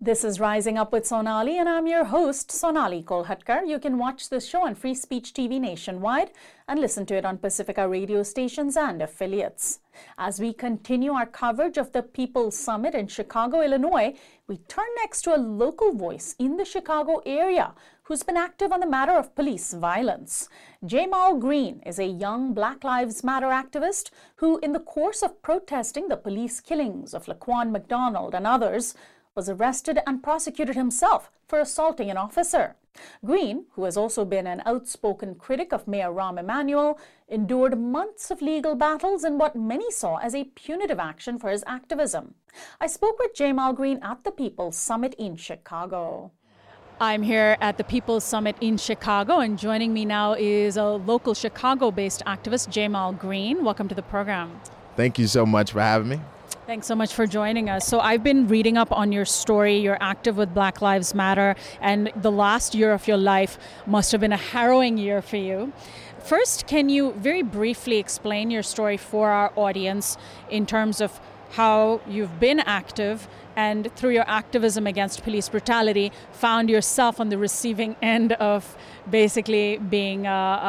This is Rising Up with Sonali, and I'm your host, Sonali Kolhatkar. You can watch this show on Free Speech TV nationwide and listen to it on Pacifica radio stations and affiliates. As we continue our coverage of the People's Summit in Chicago, Illinois, we turn next to a local voice in the Chicago area who's been active on the matter of police violence. Jamal Green is a young Black Lives Matter activist who, in the course of protesting the police killings of Laquan McDonald and others, was arrested and prosecuted himself for assaulting an officer. Green, who has also been an outspoken critic of Mayor Rahm Emanuel, endured months of legal battles in what many saw as a punitive action for his activism. I spoke with Jamal Green at the People's Summit in Chicago. I'm here at the People's Summit in Chicago, and joining me now is a local Chicago-based activist, Jamal Green. Welcome to the program. Thank you so much for having me. Thanks so much for joining us. So I've been reading up on your story. You're active with Black Lives Matter, and the last year of your life must have been a harrowing year for you. First, can you very briefly explain your story for our audience in terms of how you've been active and through your activism against police brutality found yourself on the receiving end of basically being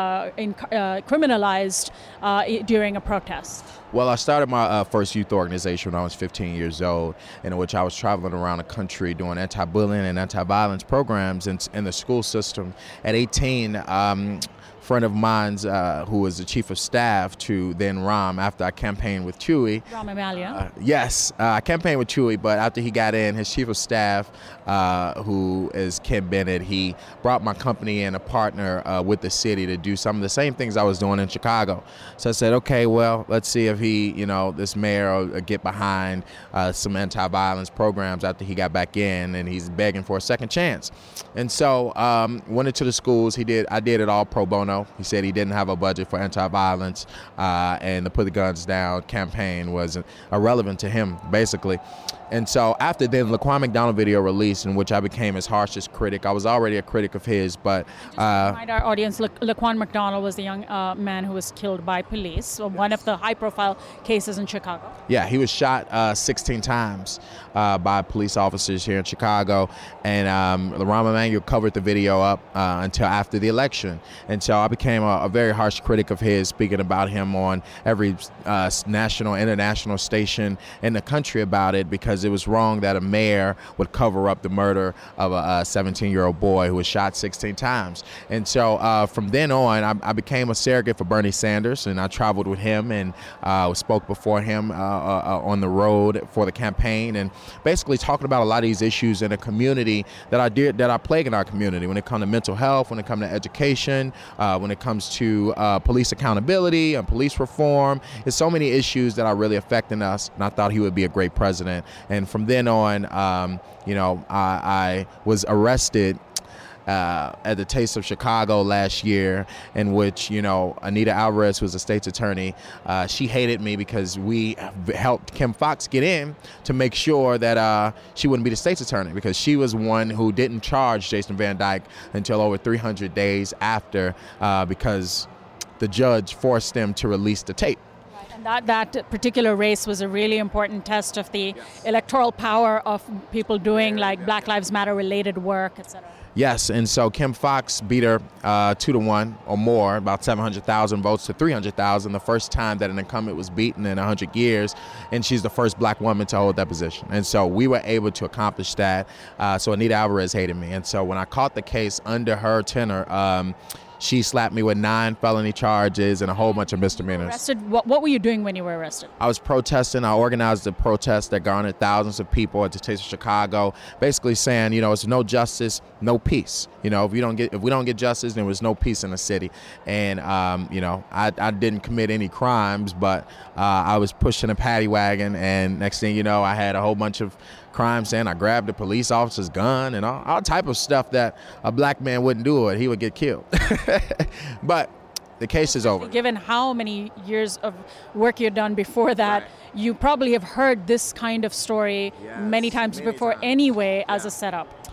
criminalized during a protest? Well, I started my first youth organization when I was 15 years old, in which I was traveling around the country doing anti-bullying and anti-violence programs in the school system. At 18, friend of mine's who was the chief of staff to then Rahm, after I campaigned with Chewy. Rahm Emanuel? Yes, I campaigned with Chewy, but after he got in, his chief of staff, who is Ken Bennett, he brought my company in a partner with the city to do some of the same things I was doing in Chicago. So I said, okay, well, let's see if he, this mayor will get behind some anti-violence programs after he got back in, and he's begging for a second chance. And so went into the schools. I did it all pro bono. He said he didn't have a budget for anti-violence, and the Put the Guns Down campaign was irrelevant to him, basically. And so after then, Laquan McDonald video released, in which I became his harshest critic. I was already a critic of his, but... Just to remind our audience, Laquan McDonald was the young man who was killed by police, so one of the high-profile cases in Chicago. Yeah, he was shot 16 times by police officers here in Chicago, and Rahm Emanuel covered the video up until after the election. And so I became a very harsh critic of his, speaking about him on every national, international station in the country about it, because it was wrong that a mayor would cover up the murder of a 17-year-old boy who was shot 16 times. And so from then on, I became a surrogate for Bernie Sanders, and I traveled with him and spoke before him on the road for the campaign, and basically talking about a lot of these issues in a community that I plague in our community when it comes to mental health, when it comes to education, when it comes to police accountability and police reform. There's so many issues that are really affecting us, and I thought he would be a great president. And from then on, I was arrested at the Taste of Chicago last year, in which, Anita Alvarez was the state's attorney. She hated me because we helped Kim Foxx get in to make sure that she wouldn't be the state's attorney, because she was one who didn't charge Jason Van Dyke until over 300 days after, because the judge forced them to release the tape. That particular race was a really important test of the electoral power of people doing Black Lives Matter related work, etc. Yes, and so Kim Foxx beat her 2-1 or more, about 700,000 votes to 300,000, the first time that an incumbent was beaten in 100 years, and she's the first black woman to hold that position. And so we were able to accomplish that. So Anita Alvarez hated me, and so when I caught the case under her tenor, she slapped me with 9 felony charges and a whole bunch of misdemeanors. Arrested? What were you doing when you were arrested? I was protesting. I organized a protest that garnered thousands of people at the Taste of Chicago, basically saying, it's no justice, no peace. If we don't get justice, then there's no peace in the city. And I didn't commit any crimes, but I was pushing a paddy wagon, and next thing you know, I had a whole bunch of crimes saying I grabbed a police officer's gun and all type of stuff that a black man wouldn't do, or he would get killed. But the case is over. Given how many years of work you've done before that, you probably have heard this kind of story many times before anyway as a setup.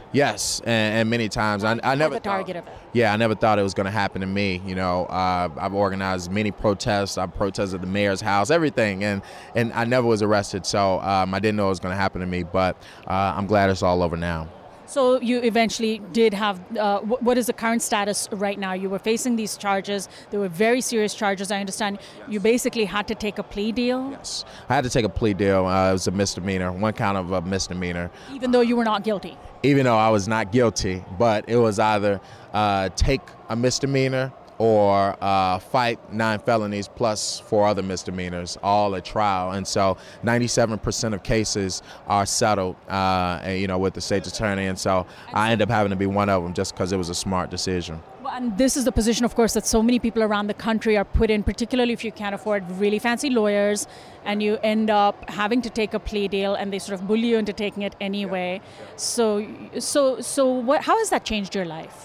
Yes, and many times I never the target of it. Yeah, I never thought it was going to happen to me. You know, I've organized many protests. I've protested at the mayor's house, everything, and I never was arrested. So I didn't know it was going to happen to me, but I'm glad it's all over now. So you eventually did have, what is the current status right now? You were facing these charges. They were very serious charges. I understand you basically had to take a plea deal? Yes, I had to take a plea deal. It was a misdemeanor, one count of a misdemeanor. Even though you were not guilty? Even though I was not guilty, but it was either take a misdemeanor or fight 9 felonies plus 4 other misdemeanors, all at trial. And so 97% of cases are settled, with the state's attorney. And so I ended up having to be one of them just because it was a smart decision. Well, and this is the position, of course, that so many people around the country are put in, particularly if you can't afford really fancy lawyers and you end up having to take a plea deal and they sort of bully you into taking it anyway. So how has that changed your life?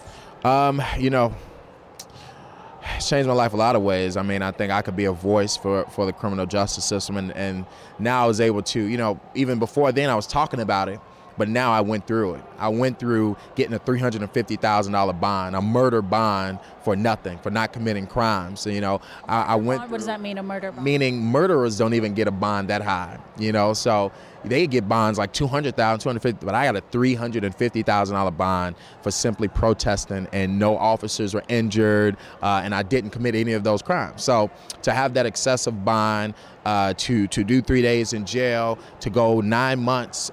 It's changed my life a lot of ways. I mean, I think I could be a voice for the criminal justice system. And now I was able to, even before then I was talking about it, but now I went through it. I went through getting a $350,000 bond, a murder bond for nothing, for not committing crimes. So, I went What does that mean, a murder bond? Meaning murderers don't even get a bond that high, so they get bonds like $200,000, $250,000, but I got a $350,000 bond for simply protesting, and no officers were injured, and I didn't commit any of those crimes. So to have that excessive bond, to do 3 days in jail, to go 9 months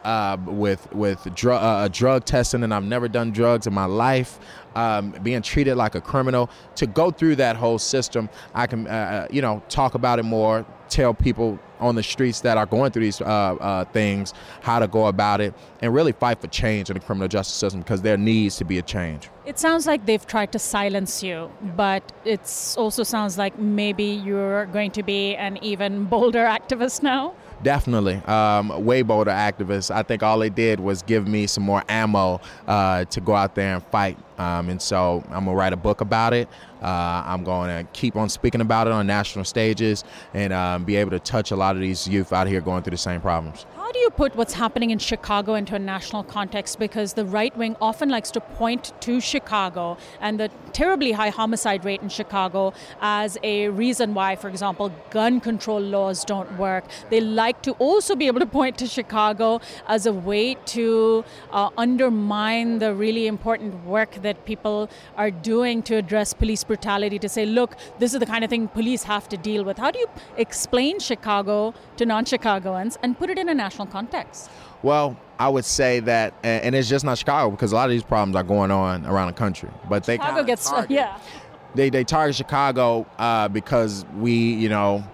with drug testing, and I've never done drugs in my life, being treated like a criminal, to go through that whole system, I can talk about it more, tell people on the streets that are going through these things how to go about it, and really fight for change in the criminal justice system, because there needs to be a change. It sounds like they've tried to silence you, but it also sounds like maybe you're going to be an even bolder activist now. Definitely. Way bolder activists. I think all they did was give me some more ammo to go out there and fight. And so I'm going to write a book about it. I'm going to keep on speaking about it on national stages and be able to touch a lot of these youth out here going through the same problems. How do you put what's happening in Chicago into a national context? Because the right wing often likes to point to Chicago and the terribly high homicide rate in Chicago as a reason why, for example, gun control laws don't work. They like to also be able to point to Chicago as a way to undermine the really important work that people are doing to address police brutality, to say, look, this is the kind of thing police have to deal with. How do you explain Chicago to non-Chicagoans and put it in a national context? Well, I would say that, and it's just not Chicago, because a lot of these problems are going on around the country. But they Chicago gets target, yeah. They target Chicago because we,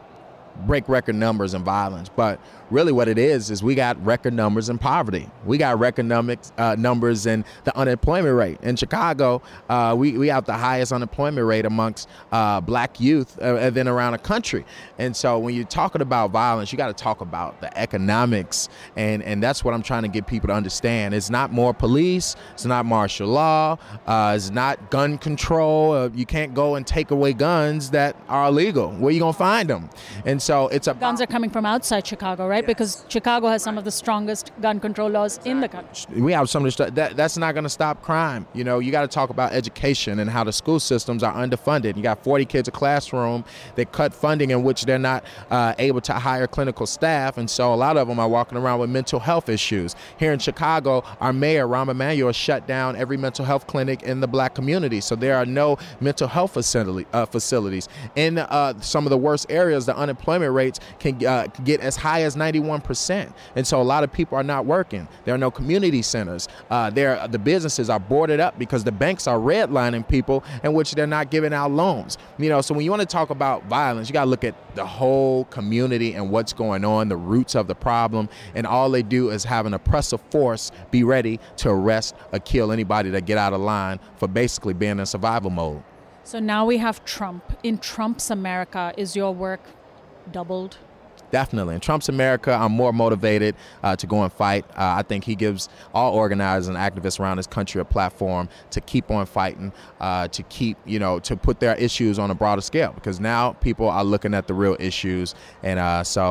break record numbers in violence. But really what it is we got record numbers in poverty. We got record numbers in the unemployment rate. In Chicago, we have the highest unemployment rate amongst black youth than around the country. And so when you're talking about violence, you got to talk about the economics. And that's what I'm trying to get people to understand. It's not more police. It's not martial law. It's not gun control. You can't go and take away guns that are illegal. Where you going to find them? And so it's guns are coming from outside Chicago, right? Yes. Because Chicago has some of the strongest gun control laws in the country. We have some of the that's not going to stop crime. You got to talk about education and how the school systems are underfunded. You got 40 kids a classroom. They cut funding in which they're not able to hire clinical staff, and so a lot of them are walking around with mental health issues. Here in Chicago, our mayor, Rahm Emanuel, shut down every mental health clinic in the black community, so there are no mental health facilities. In some of the worst areas, the unemployment rates can get as high as 91%. And so a lot of people are not working. There are no community centers. The businesses are boarded up because the banks are redlining people in which they're not giving out loans. So when you want to talk about violence, you got to look at the whole community and what's going on, the roots of the problem. And all they do is have an oppressive force be ready to arrest or kill anybody that get out of line for basically being in survival mode. So now we have Trump. In Trump's America, is your work doubled? Definitely. In Trump's America, I'm more motivated to go and fight. I think he gives all organizers and activists around this country a platform to keep on fighting, to keep, to put their issues on a broader scale, because now people are looking at the real issues. And so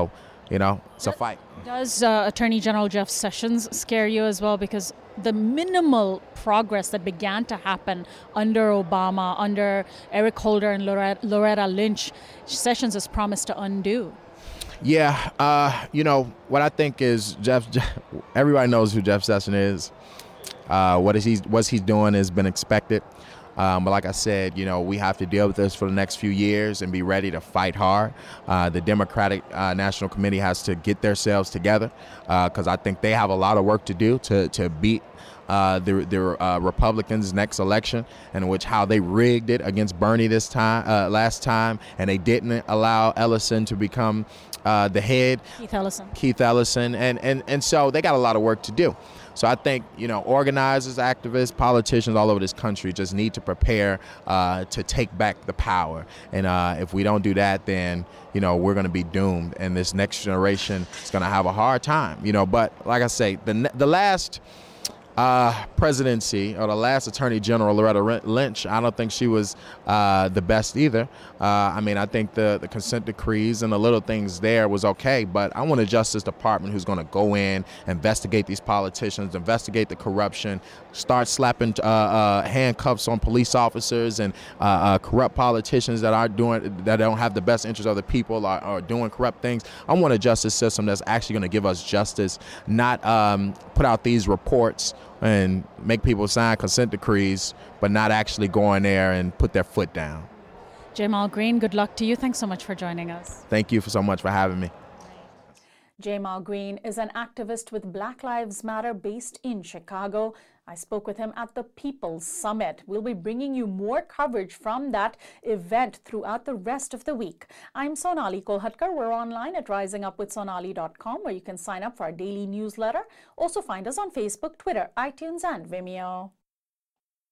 It's a fight. Does Attorney General Jeff Sessions scare you as well? Because the minimal progress that began to happen under Obama, under Eric Holder and Loretta Lynch, Sessions has promised to undo. Yeah, what I think is everybody knows who Jeff Sessions is. What he's doing has been expected. But like I said, we have to deal with this for the next few years and be ready to fight hard. The Democratic National Committee has to get themselves together because I think they have a lot of work to do to beat the Republicans' next election, in which how they rigged it against Bernie last time, and they didn't allow Ellison to become the head. Keith Ellison, and so they got a lot of work to do. So I think, organizers, activists, politicians all over this country just need to prepare to take back the power. And if we don't do that, then, we're going to be doomed. And this next generation is going to have a hard time, But like I say, the last presidency, or the last Attorney General, Loretta Lynch, I don't think she was the best either. I think the consent decrees and the little things there was okay, but I want a Justice Department who's going to go in, investigate these politicians, investigate the corruption, start slapping handcuffs on police officers and corrupt politicians that don't have the best interest of the people, are doing corrupt things. I want a justice system that's actually going to give us justice, not put out these reports and make people sign consent decrees, but not actually go in there and put their foot down. Jaymal Green, good luck to you. Thanks so much for joining us. Thank you so much for having me. Jaymal Green is an activist with Black Lives Matter based in Chicago. I spoke with him at the People's Summit. We'll be bringing you more coverage from that event throughout the rest of the week. I'm Sonali Kolhatkar. We're online at risingupwithsonali.com, where you can sign up for our daily newsletter. Also find us on Facebook, Twitter, iTunes, and Vimeo.